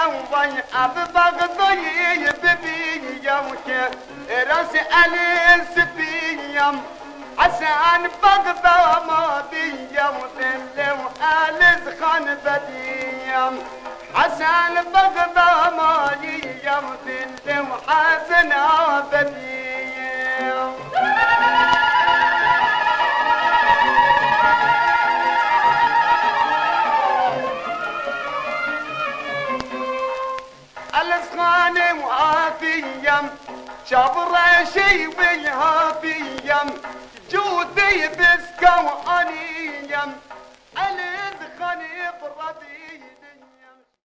وای اب بغدای ببینیم که راس علی سپیم حسن بغدا ما بیم دلم علی خان بدیم حسن بغدا ما بیم دلم حسن بدیم الاسخان وعافيم شبرشي ويهافيم جودي بسكوانيم الاسخان بربي